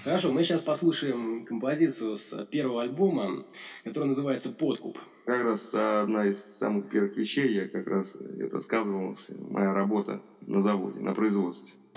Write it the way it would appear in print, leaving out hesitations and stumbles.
Хорошо, мы сейчас послушаем композицию с первого альбома, которая называется «Подкуп». Как раз одна из самых первых вещей, я как раз это сказывалась, моя работа на заводе, на производстве.